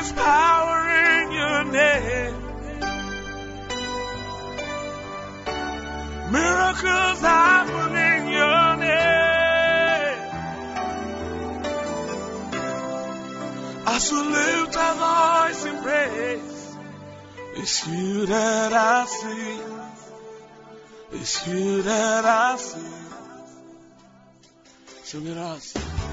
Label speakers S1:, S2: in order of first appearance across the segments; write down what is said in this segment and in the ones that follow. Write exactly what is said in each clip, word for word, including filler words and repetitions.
S1: is power in your name. Miracles happen in your name. As we lift our voice in praise, it's you that I see. It's you that I see. Show me us.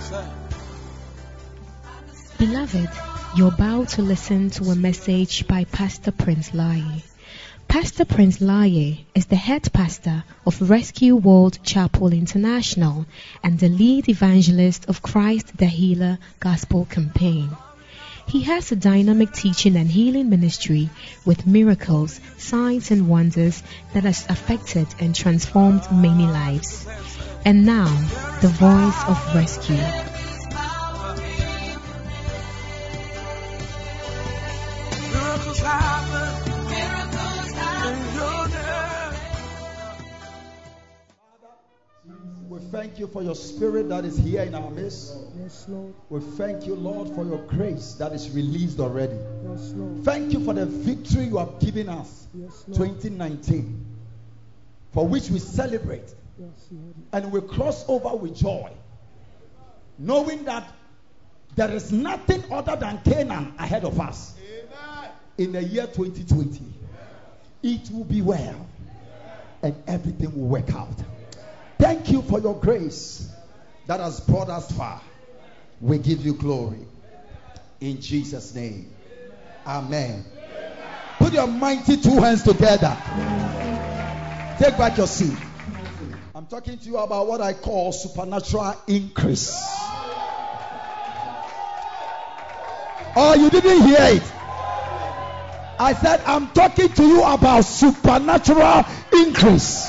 S2: Beloved, you're about to listen to a message by Pastor Prince Lai. Pastor Prince Lai is the head pastor of Rescue World Chapel International and the lead evangelist of Christ the Healer Gospel Campaign. He has a dynamic teaching and healing ministry with miracles, signs and wonders that has affected and transformed many lives. And now, the voice of rescue.
S1: Miracles happen. Miracles happen in your name.
S3: We thank you for your spirit that is here in our midst.
S4: Yes, Lord.
S3: We thank you, Lord, for your grace that is released already.
S4: Yes, Lord.
S3: Thank you for the victory you have given us,
S4: Yes, Lord.
S3: twenty nineteen, for which we celebrate.
S4: Yes, Lord.
S3: And we cross over with joy, knowing that there is nothing other than Canaan ahead of us. Amen. In the year twenty twenty. It will be well, and everything will work out. Thank you for your grace that has brought us far. We give you glory. In Jesus' name. Amen. Put your mighty two hands together. Take back your seat. I'm talking to you about what I call supernatural increase. Oh, you didn't hear it. I said I'm talking to you about supernatural increase.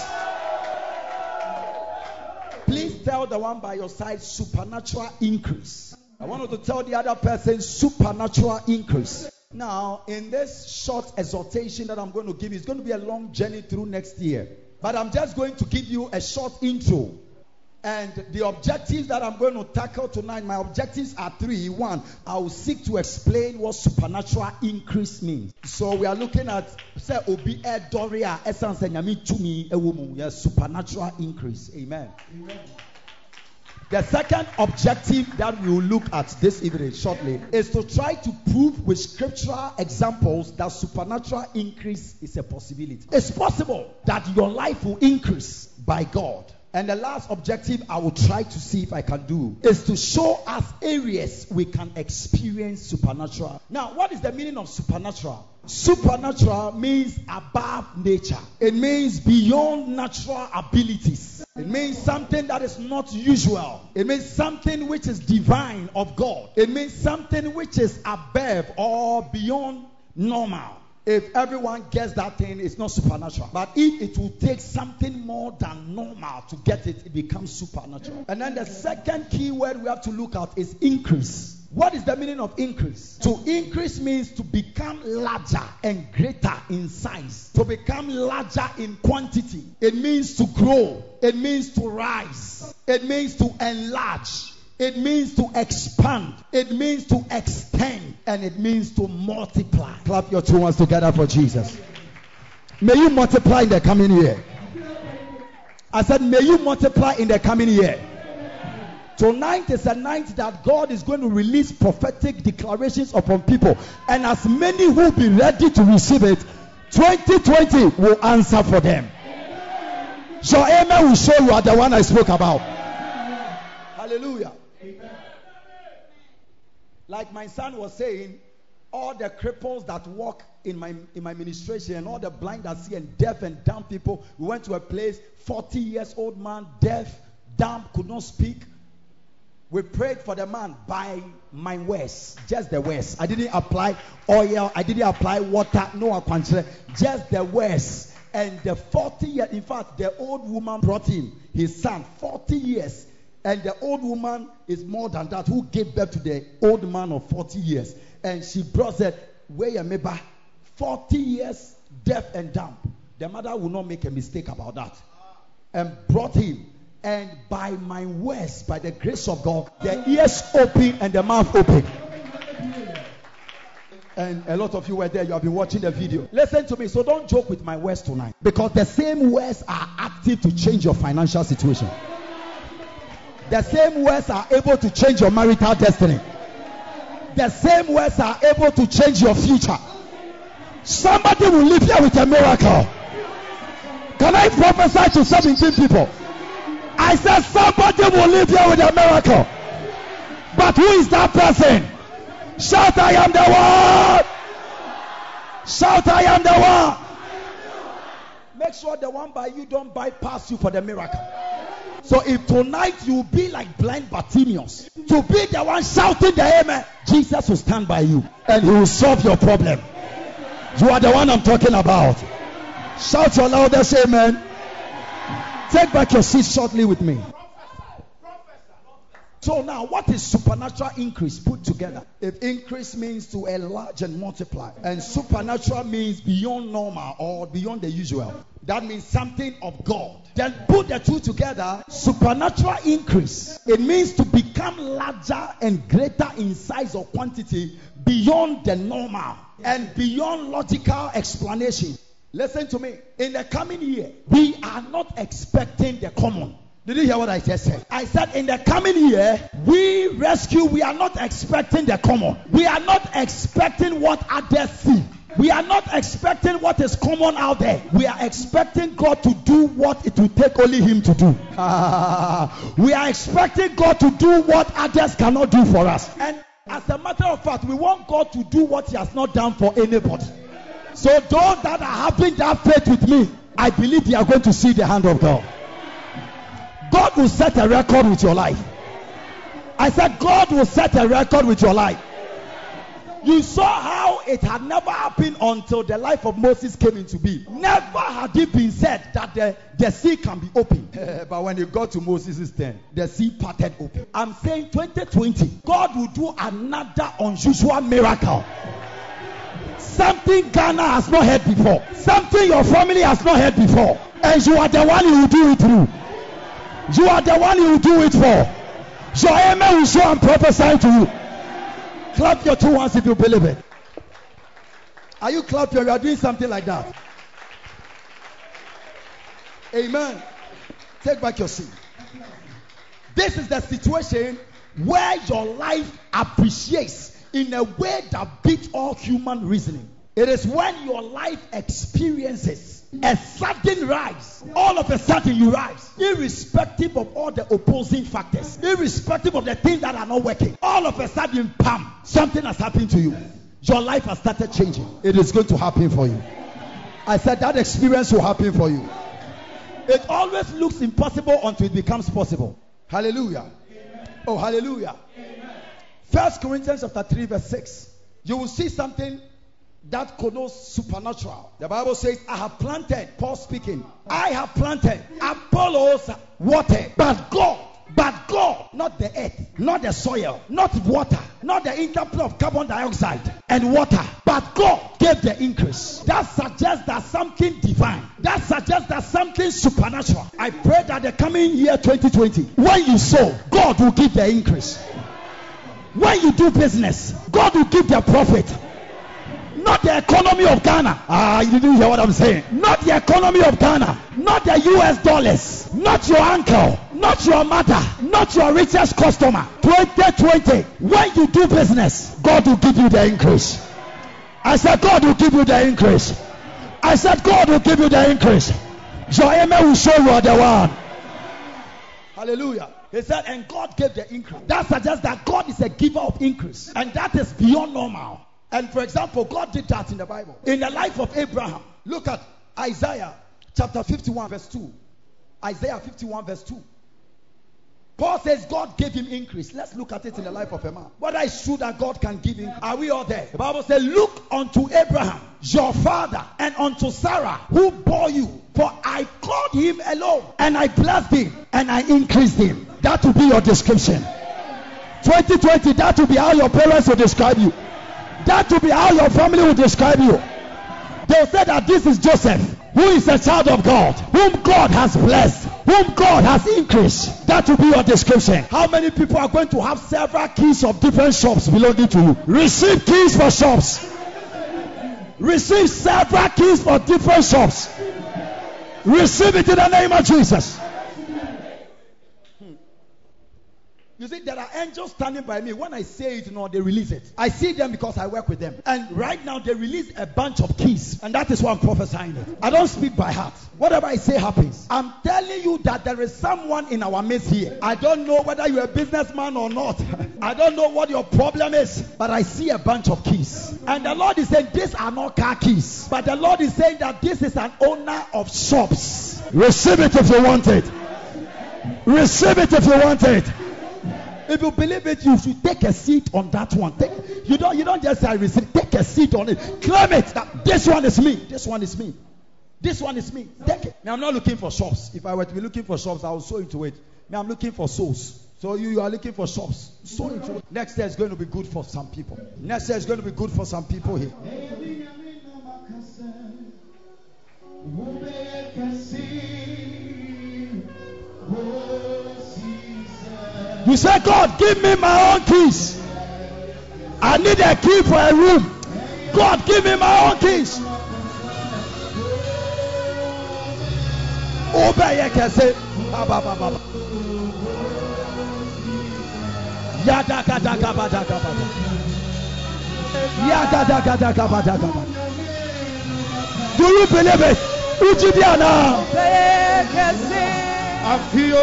S3: Please tell the one by your side, supernatural increase. I want you to tell the other person, supernatural increase. Now, in this short exhortation that I'm going to give you, it's going to be a long journey through next year. But I'm just going to give you a short intro. And the objectives that I'm going to tackle tonight, my objectives are three. One, I will seek to explain what supernatural increase means. So we are looking at say obi edoria essence nyame tumi ewomu. Yes, supernatural increase. Amen. Amen. The second objective that we will look at this evening shortly is to try to prove with scriptural examples that supernatural increase is a possibility. It's possible that your life will increase by God. And the last objective I will try to see if I can do is to show us areas we can experience supernatural. Now, what is the meaning of supernatural? Supernatural means above nature. It means beyond natural abilities. It means something that is not usual. It means something which is divine of God. It means something which is above or beyond normal. If everyone gets that thing, it's not supernatural. But if it will take something more than normal to get it, it becomes supernatural. And then the second key word we have to look at is increase. What is the meaning of increase? To increase means to become larger and greater in size. To become larger in quantity. It means to grow. It means to rise. It means to enlarge. It means to expand. It means to extend. And it means to multiply. Clap your two hands together for Jesus. May you multiply in the coming year. I said, may you multiply in the coming year. Tonight is a night that God is going to release prophetic declarations upon people. And as many who will be ready to receive it, twenty twenty will answer for them. So amen will show you are the one I spoke about. Hallelujah. Like my son was saying, all the cripples that walk in my in my ministration, and all the blind that see, and deaf and dumb people, we went to a place, forty years old man, deaf, dumb, could not speak. We prayed for the man by my words, just the words. I didn't apply oil, I didn't apply water, no aquanture, just the words. And the forty years, in fact, the old woman brought him, his son, forty years. And the old woman is more than that, who gave birth to the old man of forty years. And she brought said, where remember, forty years, deaf and dumb. The mother will not make a mistake about that. And brought him. And by my words, by the grace of God, the ears open and the mouth open. And a lot of you were there. You have been watching the video. Listen to me. So don't joke with my words tonight. Because the same words are active to change your financial situation. The same words are able to change your marital destiny. The same words are able to change your future. Somebody will live here with a miracle. Can I prophesy to seventeen people? I said somebody will live here with a miracle. But who is that person? Shout, I am the one. Shout, I am the one. Make sure the one by you don't bypass you for the miracle. So if tonight you be like blind Bartimaeus, to be the one shouting the amen, Jesus will stand by you and he will solve your problem. You are the one I'm talking about. Shout your loudest amen. Take back your seat shortly with me. So now, what is supernatural increase put together? If increase means to enlarge and multiply, and supernatural means beyond normal or beyond the usual, that means something of God. Then put the two together, supernatural increase. It means to become larger and greater in size or quantity beyond the normal and beyond logical explanation. Listen to me. In the coming year, we are not expecting the common. Did you hear what I just said? I said in the coming year, we rescue, we are not expecting the common. We are not expecting what others see. We are not expecting what is common out there. We are expecting God to do what it will take only Him to do. Uh, we are expecting God to do what others cannot do for us. And as a matter of fact, we want God to do what He has not done for anybody. So those that are having that faith with me, I believe they are going to see the hand of God. God will set a record with your life. I said God will set a record with your life. You saw how it had never happened until the life of Moses came into being. Never had it been said that the, the sea can be open. But when you got to Moses' turn, the sea parted open. I'm saying twenty twenty, God will do another unusual miracle. Something Ghana has not heard before. Something your family has not heard before. And you are the one who will do it through. You are the one who will do it for. Your amen will show and prophesy to you. Clap your two hands if you believe it. Are you clapping? You are doing something like that. Amen. Take back your seat. This is the situation where your life appreciates in a way that beats all human reasoning. It is when your life experiences a sudden rise. All of a sudden you rise, irrespective of all the opposing factors, irrespective of the things that are not working. All of a sudden, bam, something has happened to you. Your life has started changing. It is going to happen for you. I said that experience will happen for you. It always looks impossible until it becomes possible. Hallelujah. Amen. Oh, hallelujah. Amen. First Corinthians chapter three verse six. You will see something that connotes supernatural. The Bible says, I have planted, Paul speaking, I have planted, Apollos watered, but God, but God, not the earth, not the soil, not water, not the interplay of carbon dioxide and water, but God gave the increase. That suggests that something divine, that suggests that something supernatural. I pray that the coming year twenty twenty, when you sow, God will give the increase. When you do business, God will give the profit. Not the economy of Ghana. Ah, you didn't hear what I'm saying. Not the economy of Ghana. Not the U S dollars. Not your uncle. Not your mother. Not your richest customer. twenty twenty. When you do business, God will give you the increase. I said God will give you the increase. I said God will give you the increase. Your amen will show you are the one. Hallelujah. He said, and God gave the increase. That suggests that God is a giver of increase. And that is beyond normal. And for example, God did that in the Bible. In the life of Abraham, look at Isaiah chapter fifty-one verse two. Isaiah fifty-one verse two. Paul says God gave him increase. Let's look at it in the life of a man. Whether it's true that God can give him. Are we all there? The Bible says, look unto Abraham, your father, and unto Sarah, who bore you. For I called him alone, and I blessed him, and I increased him. That will be your description. twenty twenty, that will be how your parents will describe you. That will be how your family will describe you. They'll say that this is Joseph, who is a child of God, whom God has blessed, whom God has increased. That will be your description. How many people are going to have several keys of different shops belonging to you? Receive keys for shops. Receive several keys for different shops. Receive it in the name of Jesus. You see, there are angels standing by me. When I say it, no, they release it. I see them because I work with them. And right now, they release a bunch of keys. And that is why I'm prophesying it. I don't speak by heart. Whatever I say happens. I'm telling you that there is someone in our midst here. I don't know whether you're a businessman or not. I don't know what your problem is. But I see a bunch of keys. And the Lord is saying, these are not car keys. But the Lord is saying that this is an owner of shops. Receive it if you want it. Receive it if you want it. If you believe it, you should take a seat on that one. Take, you don't you don't just say receive. Take a seat on it. Claim it. That this one is me. This one is me. This one is me. Take it. Now, I'm not looking for shops. If I were to be looking for shops, I will sow into it. Now I'm looking for souls. So you, you are looking for shops. Sow into it. Next year is going to be good for some people. Next year is going to be good for some people here. You say, God, give me my own keys. I need a key for a room. God, give me my own keys. Obey you can say, Baba Baba. Yada gada gaba da gaba. Yada da gada gaba da gaba. Do you believe it? Ujidiana. Afio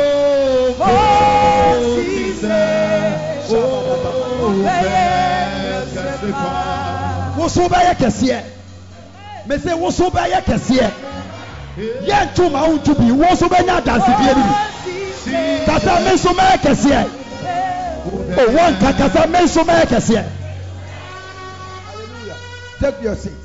S3: Wosobeye kesiye. Me say wosobeye kesiye. Ye ntuma untubi wosobenya dance bie ni. Kasa me so me kesiye. Oh one kasa me so me kesiye. Hallelujah. Take your seat.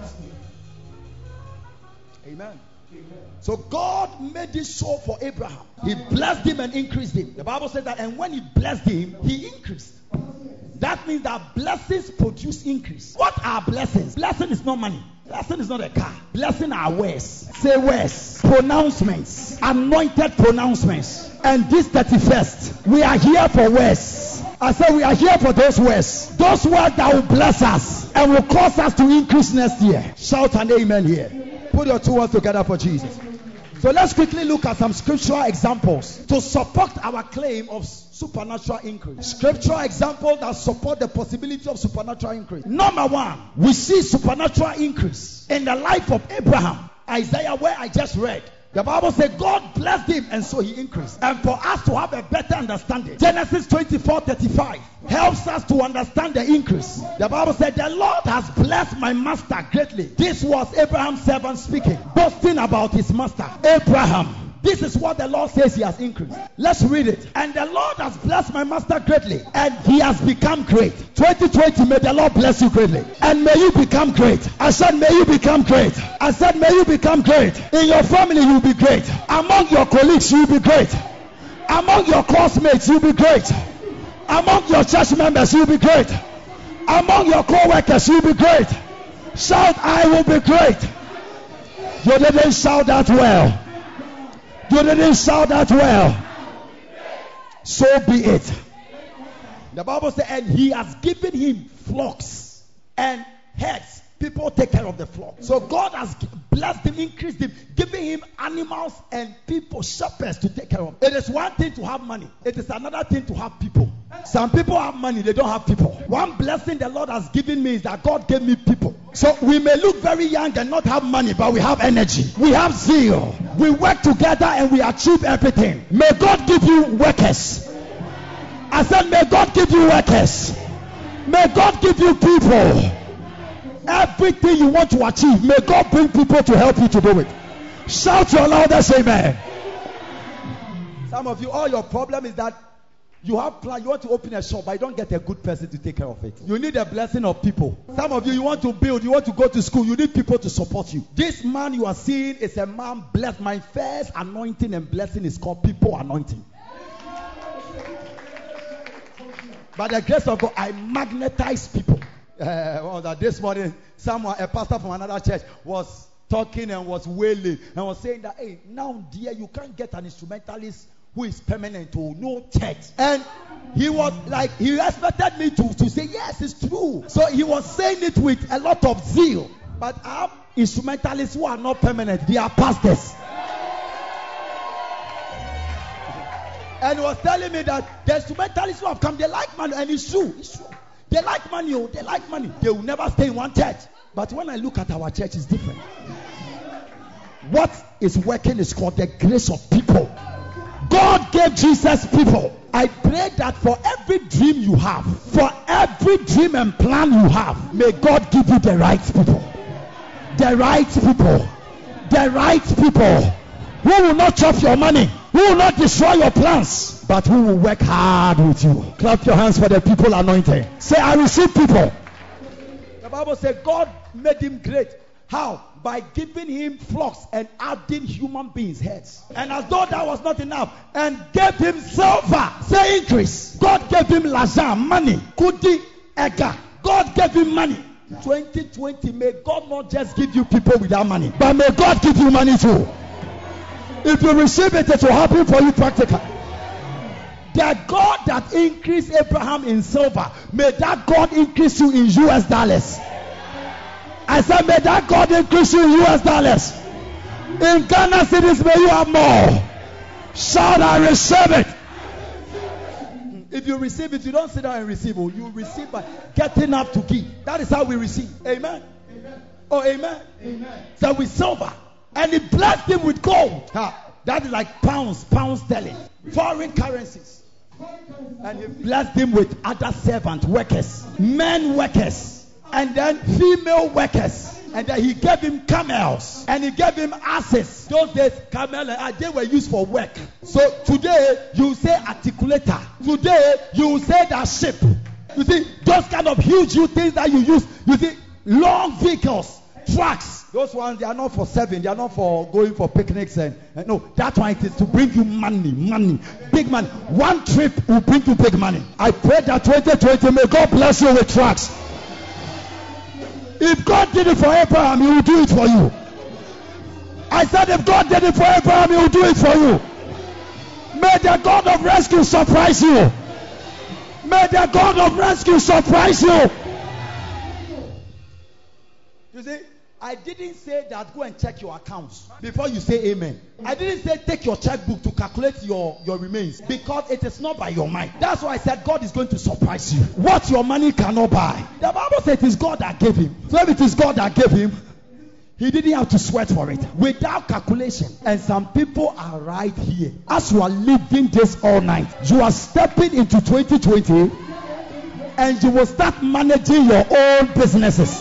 S3: Amen. So God made this show for Abraham. He blessed him and increased him. The Bible says that, and when he blessed him, he increased. That means that blessings produce increase. What are blessings? Blessing is not money. Blessing is not a car. Blessing are words. Say words. Pronouncements. Anointed pronouncements. And this thirty-first, we are here for words. I said we are here for those words. Those words that will bless us and will cause us to increase next year. Shout an amen here. Put your two words together for Jesus. So let's quickly look at some scriptural examples to support our claim of supernatural increase. Scriptural examples that support the possibility of supernatural increase. Number one, we see supernatural increase in the life of Abraham. Isaiah, where I just read. The Bible says God blessed him and so he increased. And for us to have a better understanding, Genesis twenty-four thirty-five helps us to understand the increase. The Bible said the Lord has blessed my master greatly. This was Abraham's servant speaking, boasting about his master, Abraham. This is what the Lord says he has increased. Let's read it. And the Lord has blessed my master greatly, and he has become great. twenty twenty, may the Lord bless you greatly. And may you become great. I said, may you become great. I said, may you become great. In your family, you'll be great. Among your colleagues, you'll be great. Among your classmates, you'll be great. Among your church members, you'll be great. Among your co-workers, you'll be great. Shout, I will be great. You didn't shout that well. You didn't shout that well. So be it. The Bible says, and he has given him flocks and herds. People take care of the flock. So God has blessed him, increased him, giving him animals and people, shepherds to take care of. It is one thing to have money. It is another thing to have people. Some people have money, they don't have people. One blessing the Lord has given me is that God gave me people. So we may look very young and not have money, but we have energy. We have zeal. We work together and we achieve everything. May God give you workers. I said, may God give you workers. May God give you people. Everything you want to achieve, may God bring people to help you to do it. Shout your loudest amen. Some of you, all your problem is that you have plan, you want to open a shop, but you don't get a good person to take care of it. You need a blessing of people. Some of you, you want to build, you want to go to school, you need people to support you. This man you are seeing is a man blessed. My first anointing and blessing is called people anointing. By the grace of God, I magnetize people. Uh, well, that this morning, someone, a pastor from another church, was talking and was wailing and was saying that, hey, now, dear, you can't get an instrumentalist who is permanent to no church. And he was like, he expected me to, to say, yes, it's true. So he was saying it with a lot of zeal. But I have instrumentalists who are not permanent. They are pastors. And he was telling me that the instrumentalists who have come, they like money. And it's true. It's true. They like money. Oh, they like money. They will never stay in one church. But when I look at our church, it's different. What is working is called the grace of people. God gave Jesus people. I pray that for every dream you have, for every dream and plan you have, may God give you the right people. The right people. The right people. Who will not chop your money. Who will not destroy your plans. But who will work hard with you. Clap your hands for the people anointed. Say, I receive people. The Bible said God made him great. How? By giving him flocks and adding human beings' heads. And as though that was not enough, and gave him silver. Say increase. God gave him lazar, money. Kudi, ega. God gave him money. twenty twenty, may God not just give you people without money, but may God give you money too. If you receive it, it will happen for you practically. The God that increased Abraham in silver, may that God increase you in U S dollars. I said, may that God increase you in U S dollars. In Ghana cities, may you have more. Shout, I receive it. If you receive it, you don't sit down and receive it. You receive by getting up to give. That is how we receive. Amen. Amen. Oh, amen. Amen. So with silver. And he blessed him with gold. Ha. That is like pounds, pounds sterling. Foreign currencies. And he blessed him with other servant workers. Men workers. And then female workers. And then he gave him camels. And he gave him asses. Those days, camel and they were used for work. So today, you say articulator. Today, you say that ship. You see, those kind of huge things that you use. You see, long vehicles, trucks. Those ones, they are not for serving. They are not for going for picnics. And, and no, that one it is to bring you money, money, big money. One trip will bring you big money. I pray that twenty twenty, may God bless you with trucks. If God did it for Abraham, he will do it for you. I said if God did it for Abraham, he will do it for you. May the God of rescue surprise you. May the God of rescue surprise you. You see, I didn't say that go and check your accounts before you say amen. I didn't say take your checkbook to calculate your, your remains, because it is not by your mind. That's why I said God is going to surprise you. What your money cannot buy. The Bible says it is God that gave him. So if it is God that gave him, he didn't have to sweat for it. Without calculation. And some people are right here. As you are living this all night, you are stepping into twenty twenty and you will start managing your own businesses.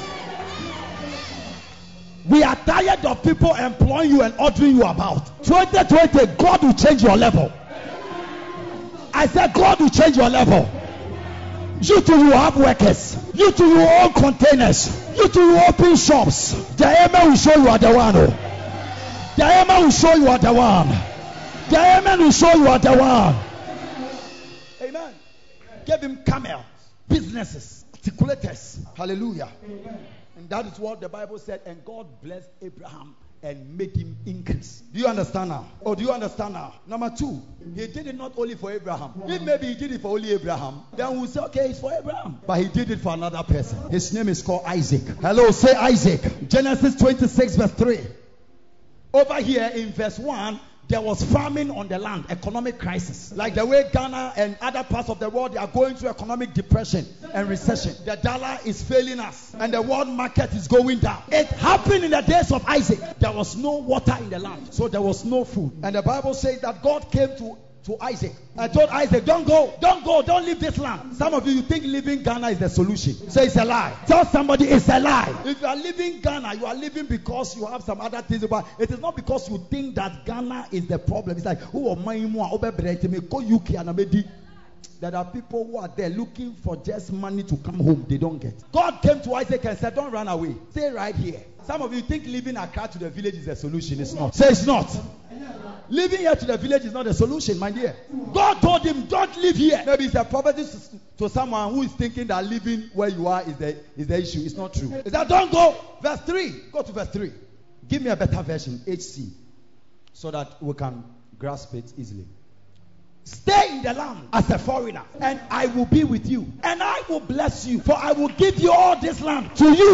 S3: We are tired of people employing you and ordering you about. twenty twenty, God will change your level. I said God will change your level. You too will have workers. You too will own containers. You too will open shops. The amen will show you are the one. The amen will show you are the one. The amen will show you are the one. Amen. Give him camels, businesses, articulators. Hallelujah. Amen. And that is what the Bible said. And God blessed Abraham and made him increase. Do you understand now? Oh, do you understand now? Number two, he did it not only for Abraham. If maybe he did it for only Abraham, then we'll say, okay, it's for Abraham. But he did it for another person. His name is called Isaac. Hello, say Isaac. Genesis twenty-six verse three. Over here in verse one, there was famine on the land, economic crisis. Like the way Ghana and other parts of the world, they are going through economic depression and recession. The dollar is failing us and the world market is going down. It happened in the days of Isaac. There was no water in the land, so there was no food. And the Bible says that God came to to Isaac and told Isaac, don't go, don't go, don't leave this land. Some of you, you think leaving Ghana is the solution. So it's a lie. Tell somebody it's a lie. If you are leaving Ghana, you are leaving because you have some other things about it. Is not because you think that Ghana is the problem. It's like, oh, my go U K and Amedi. There are people who are there looking for just money to come home. They don't get. God came to Isaac and said, don't run away. Stay right here. Some of you think leaving Accra to the village is the solution. It's not. Say it's not. Living here to the village is not the solution, my dear. God told him, don't live here. Maybe it's a prophecy to someone who is thinking that living where you are is the, is the issue. It's not true. Is that don't go? Verse three. Go to verse three. Give me a better version, H C, so that we can grasp it easily. Stay in the land as a foreigner, and I will be with you, and I will bless you, for I will give you all this land to you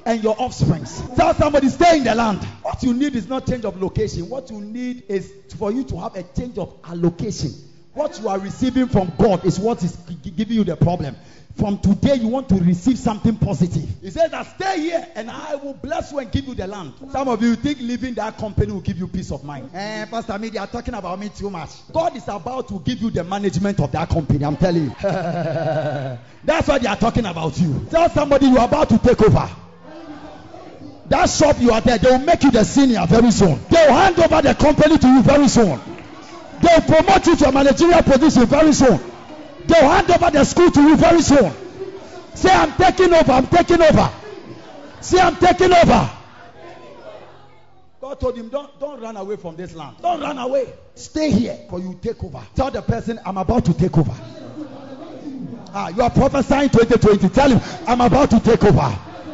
S3: and your offspring. Tell somebody, stay in the land. What you need is not change of location. What you need is for you to have a change of allocation. What you are receiving from God is what is giving you the problem. From today, you want to receive something positive. He says that stay here and I will bless you and give you the land. Some of you think leaving that company will give you peace of mind. Eh, Pastor Me, they are talking about me too much. God is about to give you the management of that company. I'm telling you. That's what they are talking about you. Tell somebody you are about to take over. That shop you are there, they will make you the senior very soon. They will hand over the company to you very soon. They will promote you to a managerial position very soon. They will hand over the school to you very soon. Say, I'm taking over. I'm taking over. Say, I'm taking over. God told him, don't, don't run away from this land. Don't run away. Stay here for you take over. Tell the person, I'm about to take over. Ah, you are prophesying twenty twenty. Tell him, I'm about to take over.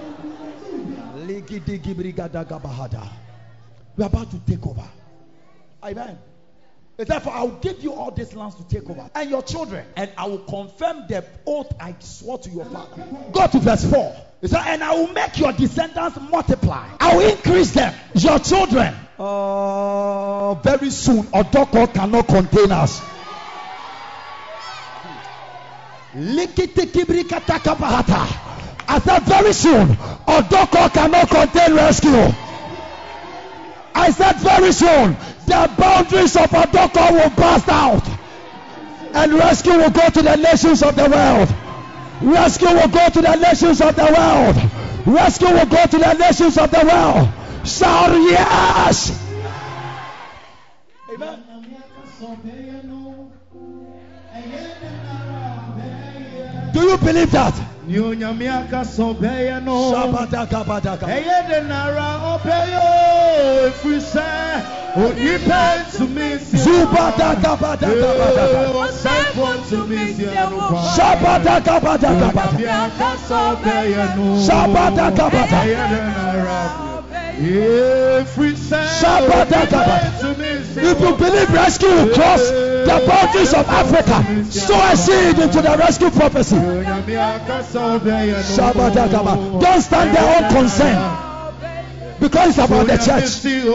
S3: We are about to take over. Amen. Therefore, I will give you all these lands to take over, and your children, and I will confirm the oath I swore to your father. Go to verse four. It says, and I will make your descendants multiply. I will increase them. Your children. Uh, very soon, Odoko cannot contain us. I said very soon, Odoko cannot contain rescue. I said very soon, the boundaries of Odoko will burst out, and rescue will go to the nations of the world. Rescue will go to the nations of the world. Rescue will go to the nations of the world. Shout yes. Amen. Do you believe that? If you believe rescue will cross the boundaries of Africa, sow a seed into the rescue prophecy. Don't stand there unconcerned, because it's about the church.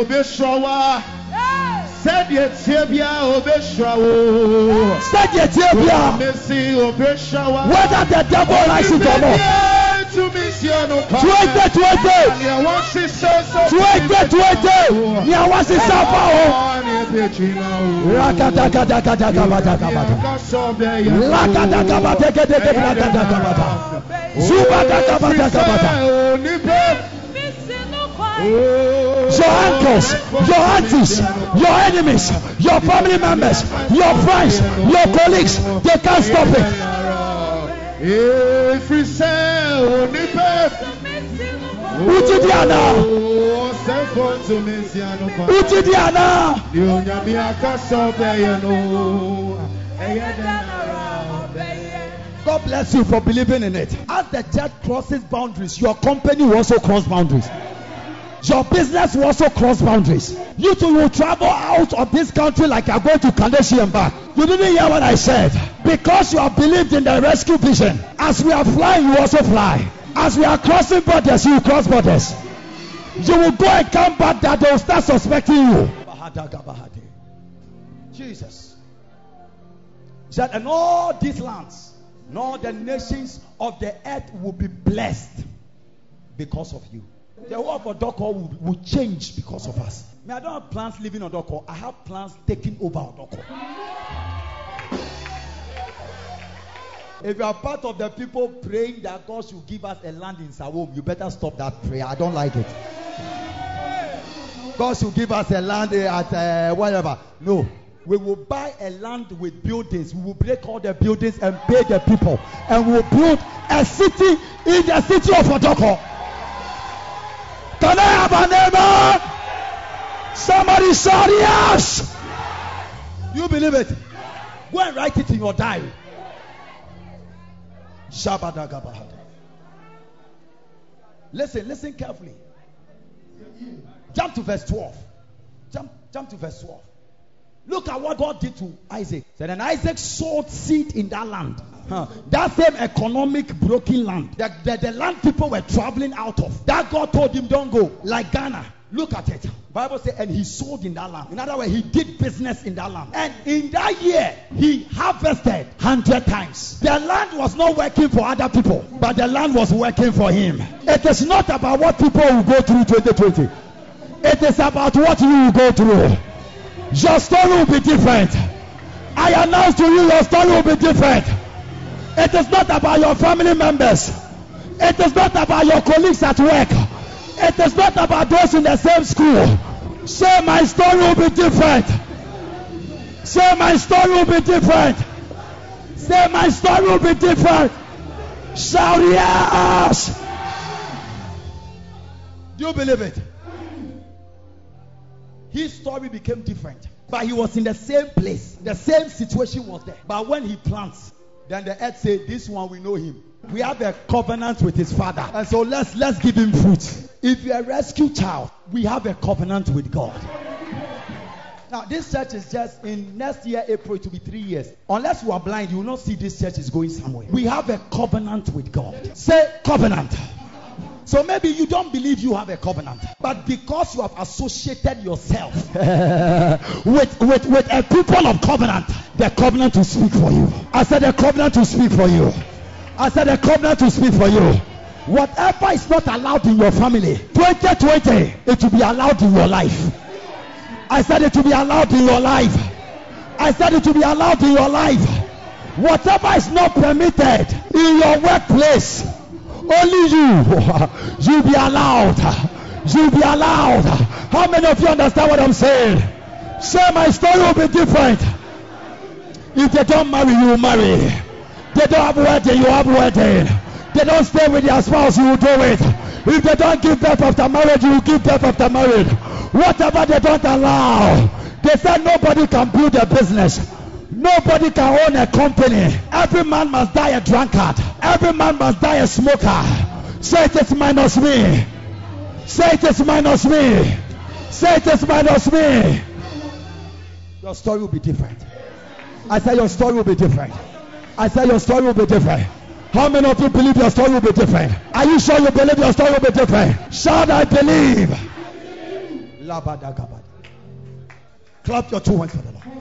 S3: Said ye Tibia Obeshrawo. Said ye Tibia. Whether the devil likes it or not. Twenty twenty. Twenty twenty. Nyawasi Sapao. Rakadakadakadakabadakabada. Lakadakabadakadakabadakabada. Zubadakabadakabada. Your uncles, your aunties, your enemies, your family members, your friends, your colleagues, they can't stop it. Utidiana, Utidiana. God bless you for believing in it. As the church crosses boundaries, your company will also cross boundaries. Your business will also cross boundaries. You too will travel out of this country like you are going to Kadeshi and back. You didn't hear what I said. Because you have believed in the rescue vision. As we are flying, you also fly. As we are crossing borders, you will cross borders. You will go and come back that they will start suspecting you. Jesus said, and all these lands, and all the nations of the earth will be blessed because of you. The world of Odoko will, will change because of us. I, mean, I don't have plans living on Odoko. I have plans taking over Odoko. If you are part of the people praying that God should give us a land in Sawom, you better stop that prayer. I don't like it. God should give us a land at uh, whatever. No. We will buy a land with buildings. We will break all the buildings and pay the people. And we will build a city in the city of Odoko. Can I have a neighbor? Somebody shout yes. You believe it? Go and write it in your diary. Listen, listen carefully. Jump to verse twelve. Jump, jump to verse twelve. Look at what God did to Isaac. Said, and Isaac sowed seed in that land. Huh. That same economic broken land, the, the, the land people were traveling out of, that God told him don't go, like Ghana. Look at it. Bible says, and he sold in that land. In other words, he did business in that land. And in that year, he harvested hundred times. The land was not working for other people, but the land was working for him. It is not about what people will go through twenty twenty. It is about what you will go through. Your story will be different. I announce to you, your story will be different. It is not about your family members. It is not about your colleagues at work. It is not about those in the same school. Say my story will be different. Say my story will be different. Say my story will be different. Shout yes. Do you believe it? His story became different. But he was in the same place. The same situation was there. But when he plants, then the earth said, this one we know him. We have a covenant with his father. And so let's let's give him fruit. If you're a rescue child, we have a covenant with God. Now this church is just in next year, April, it will be three years. Unless you are blind, you will not see this church is going somewhere. We have a covenant with God. Say covenant. So maybe you don't believe you have a covenant, but because you have associated yourself with, with, with a people of covenant, the covenant will speak for you. I said the covenant will speak for you. I said the covenant will speak for you. Whatever is not allowed in your family, twenty twenty, it will be allowed in your life. I said it will be allowed in your life. I said it will be allowed in your life. Whatever is not permitted in your workplace, only you, you'll be allowed. You'll be allowed. How many of you understand what I'm saying? Say my story will be different. If they don't marry, you will marry. They don't have wedding, you have wedding. They don't stay with their spouse, you will do it. If they don't give birth after marriage, you will give birth after marriage. Whatever they don't allow, they said nobody can build a business. Nobody can own a company. Every man must die a drunkard. Every man must die a smoker. Say it is minus me. Say it is minus me. Say it is minus me. Your story will be different. I said your story will be different. I said your story will be different. How many of you believe your story will be different? Are you sure you believe your story will be different? Shout, I believe. Clap your two hands for the Lord.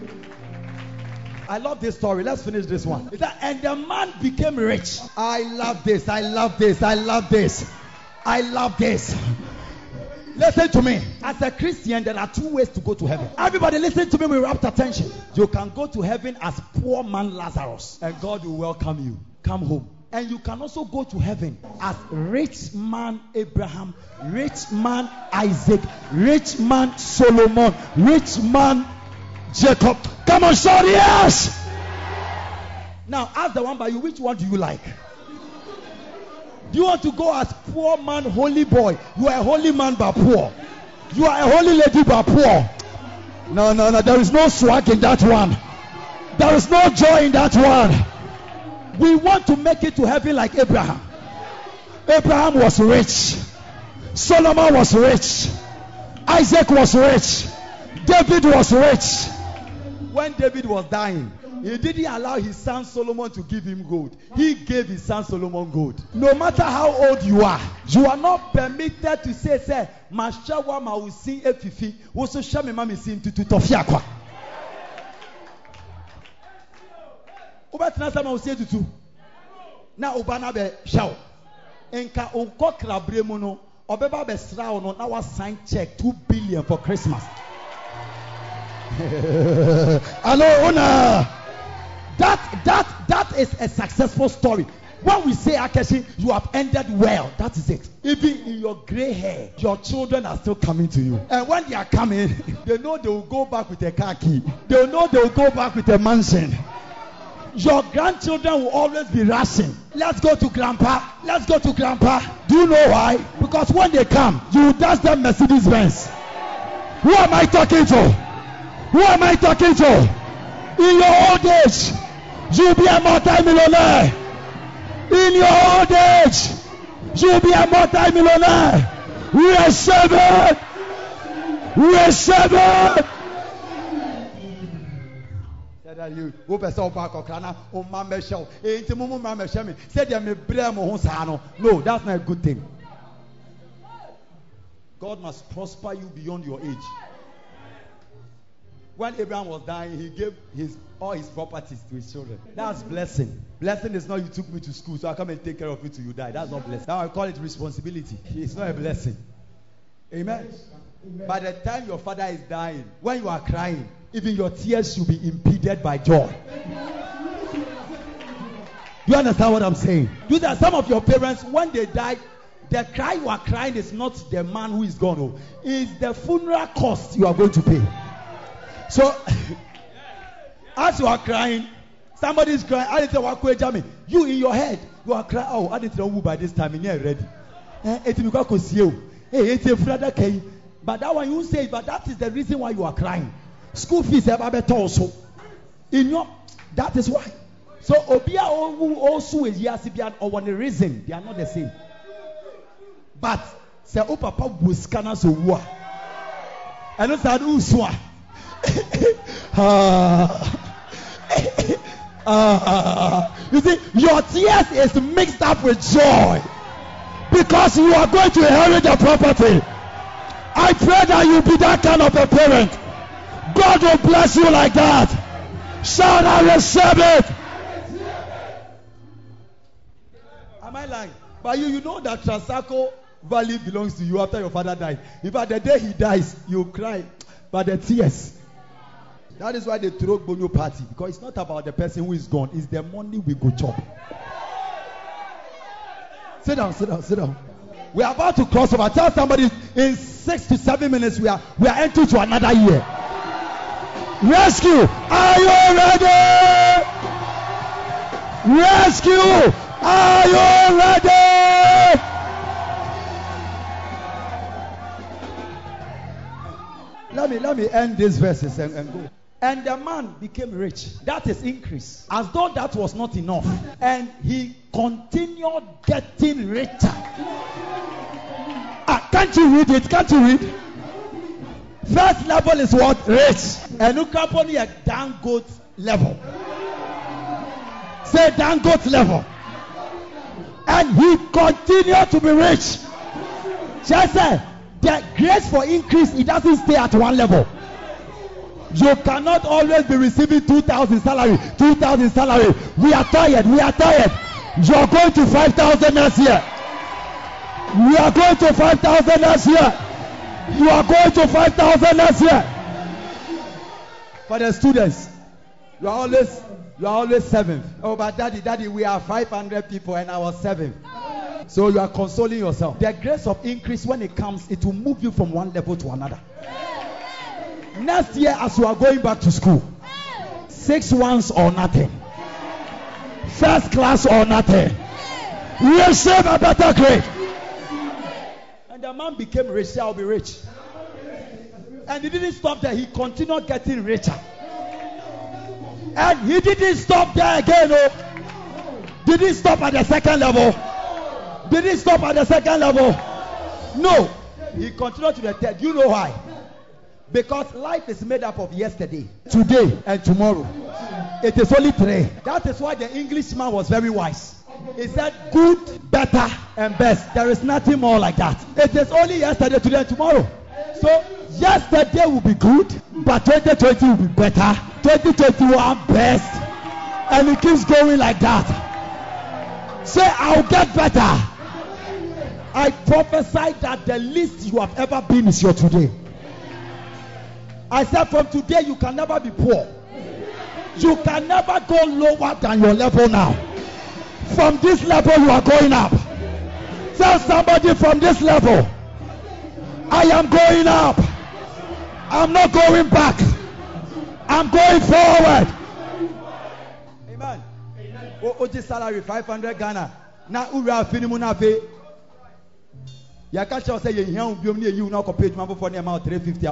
S3: I love this story. Let's finish this one. It's that, and the man became rich. I love this. I love this. I love this. I love this. Listen to me. As a Christian, there are two ways to go to heaven. Everybody listen to me with rapt attention. You can go to heaven as poor man Lazarus, and God will welcome you. Come home. And you can also go to heaven as rich man Abraham, rich man Isaac, rich man Solomon, rich man Jacob. Come on, shout yes. Now ask the one by you, which one do you like? Do you want to go as poor man, holy boy? You are a holy man but poor. You are a holy lady but poor. No, no, no. There is no swag in that one. There is no joy in that one. We want to make it to heaven like Abraham. Abraham was rich. Solomon was rich. Isaac was rich. David was rich. When David was dying, he didn't allow his son Solomon to give him gold. He gave his son Solomon gold. No matter how old you are, you are not permitted to say, say, Mashawa ma usi efifi, woso shame mami sin tutu tofia kwa. Ubatina sama usi tutu. Na ubana be shaw. Enka unko krabre mono, obeba be sra ono na wa sign check two billion for Christmas. Hello, Una. That that that is a successful story. When we say Akeshi, you have ended well. That is it. Even in your gray hair, your children are still coming to you. And when they are coming, they know they will go back with a car key. They know they will go back with a mansion. Your grandchildren will always be rushing. Let's go to grandpa. Let's go to grandpa. Do you know why? Because when they come, you will dance them Mercedes Benz. Who am I talking to? Who am I talking to? In your old age, you'll be a multi-millionaire. In your old age, you'll be a multi-millionaire. We are seven. We are seven. You whoop a soul back or crana or mamma show. Ain't a mumu mamma shami. Said you may blame Hosano. No, that's not a good thing. God must prosper you beyond your age. When Abraham was dying, he gave his all his properties to his children. That's blessing. Blessing is not you took me to school, so I come and take care of you till you die. That's not blessing. Now I call it responsibility. It's not a blessing. Amen. Amen. By the time your father is dying, when you are crying, even your tears should be impeded by joy. Do you understand what I'm saying? Do that. Some of your parents, when they die, the cry you are crying is not the man who is gone. Oh, it's the funeral cost you are going to pay. So, as you are crying, somebody is crying. I didn't know you in your head, you are crying. Oh, I didn't know by this time. You're ready. But that one you say, but that is the reason why you are crying. School fees ever better also. In your, that is why. So Obia also is Yasibian or one reason they are not the same. But say O Papa Buskana so wa. I know that Uswa. You see, your tears is mixed up with joy because you are going to inherit the property. I pray that you be that kind of a parent. God will bless you like that. Shout out, receive it. Am I lying? But you, you know that Transaco Valley belongs to you after your father died. In fact, the day he dies, you cry, but the tears. That is why they throw Bonyo party, because it's not about the person who is gone, it's the money we go chop. Sit down, sit down, sit down. We are about to cross over. Tell somebody in six to seven minutes we are we are entering to another year. Rescue, are you ready? Rescue, are you ready? Let me let me end these verses and, and go. And the man became rich. That is increase. As though that was not enough. And he continued getting richer. Ah, can't you read it? Can't you read? First level is what? Rich. And you come on a Dangote level. Say Dangote level. And he continued to be rich. Just say, the grace for increase, it doesn't stay at one level. You cannot always be receiving two thousand salary, two thousand salary. We are tired, we are tired. You are going to five thousand next year. We are going to five thousand next year. You are going to five thousand next year. For the students, you are always, you are always seventh. Oh, but daddy, daddy, we are five hundred people and I was seventh. So you are consoling yourself. The grace of increase, when it comes, it will move you from one level to another. Next year, as you are going back to school, six ones or nothing, first class or nothing, receive a better grade. And the man became rich. I'll be rich. And he didn't stop there. He continued getting richer. And he didn't stop there again. Oh, didn't stop at the second level. Didn't stop at the second level. No, he continued to the third. You know why? Because life is made up of yesterday, today, and tomorrow. It is only three. That is why the Englishman was very wise. He said, good, better, and best. There is nothing more like that. It is only yesterday, today, and tomorrow. So, yesterday will be good, but twenty twenty will be better. twenty twenty-one, best. And it keeps going like that. Say, I'll get better. I prophesy that the least you have ever been is your today. I said from today you can never be poor. You can never go lower than your level now. From this level you are going up. Tell somebody from this level, I am going up. I'm not going back. I'm going forward. Amen. Oji salary five hundred Ghana. Na ura finimu na fe. Ya catch us say you you now page man for the amount three fifty.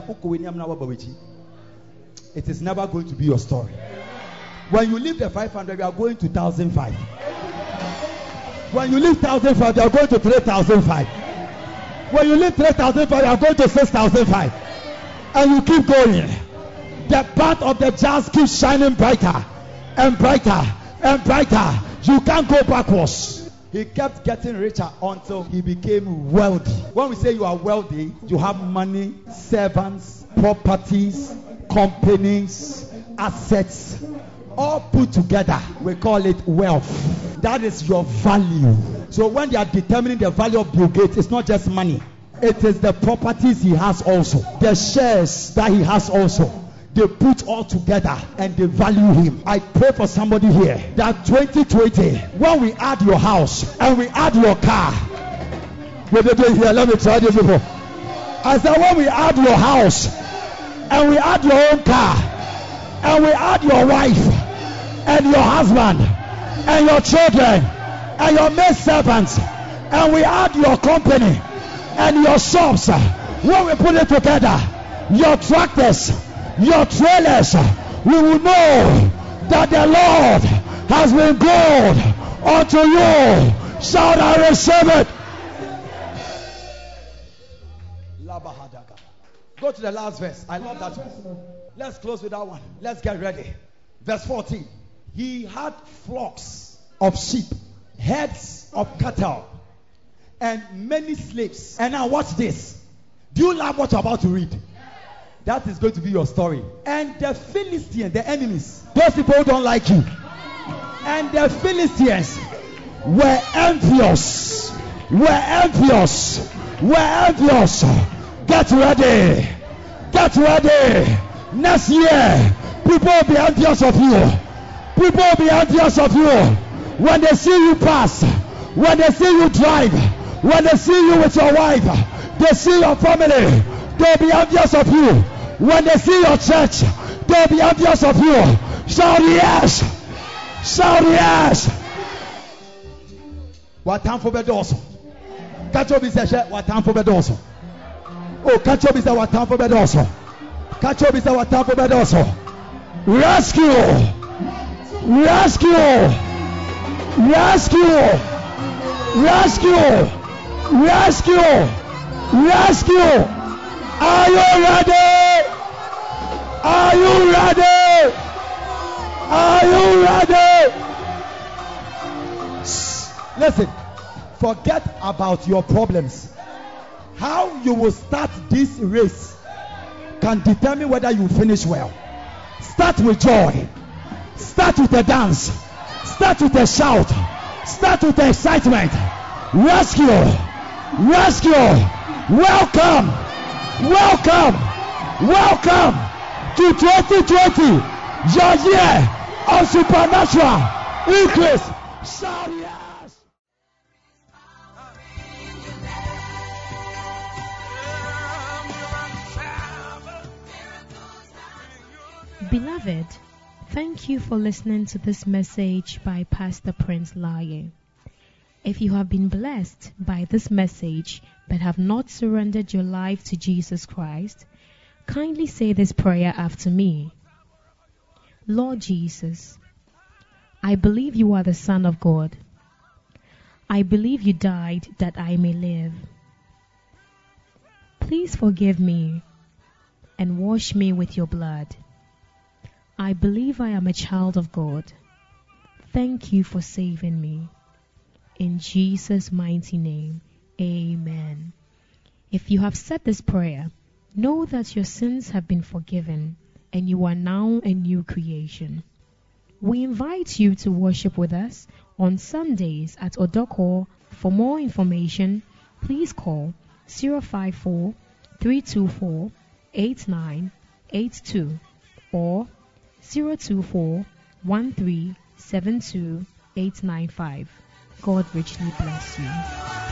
S3: It is never going to be your story. When you leave the five hundred, you are going to one thousand five. When you leave one thousand five, you are going to three thousand five. When you leave three thousand five, you are going to six thousand five. And you keep going. the path of the just keeps shining brighter and brighter and brighter. You can't go backwards. He kept getting richer until he became wealthy. When we say you are wealthy, you have money, servants, properties, companies, assets, all put together. We call it wealth. That is your value. So when they are determining the value of Bill Gates, it's not just money. It is the properties he has also, the shares that he has also. They put all together and they value him. I pray for somebody here that twenty twenty, when we add your house and we add your car, wait, wait, wait, here, let me try this before. I said, when we add your house and we add your own car and we add your wife and your husband and your children and your maid servants and we add your company and your shops, when we put it together, your tractors, your trailers, we will know that the Lord has been good unto you. Shout, I receive it. Go to the last verse. I love that one. Let's close with that one. Let's get ready. Verse fourteen. He had flocks of sheep, herds of cattle, and many slaves. And now watch this. Do you love what you're about to read? That is going to be your story. And the Philistines, the enemies, those people who don't like you, and the Philistines were envious, were envious, were envious. Get ready, get ready. Next year, people will be envious of you. People will be envious of you when they see you pass, when they see you drive, when they see you with your wife, they see your family, they'll be envious of you. When they see your church, they'll be envious of you. Shout yes, shout yes. What time for bedoso? Catch up, Mister What time for bedoso? Oh, catch up, Mister What time for bedoso? Catch up, Mister What time for bedoso? Rescue, rescue, rescue, rescue, rescue, rescue. Are you ready? Are you ready? Are you ready? Listen, forget about your problems. How you will start this race can determine whether you finish well. Start with joy. Start with a dance. Start with a shout. Start with excitement. Rescue. Rescue. Welcome. Welcome. Welcome to twenty twenty. Your year of supernatural increase. Shout yes.
S2: Beloved, thank you for listening to this message by Pastor Prince Laye. If you have been blessed by this message but have not surrendered your life to Jesus Christ, kindly say this prayer after me. Lord Jesus, I believe you are the Son of God. I believe you died that I may live. Please forgive me and wash me with your blood. I believe I am a child of God. Thank you for saving me. In Jesus' mighty name, amen. If you have said this prayer, know that your sins have been forgiven and you are now a new creation. We invite you to worship with us on Sundays at Odoko. For more information, please call zero five four, three two four, eight nine eight two or zero two four, one three seven two, eight nine five. God richly bless you.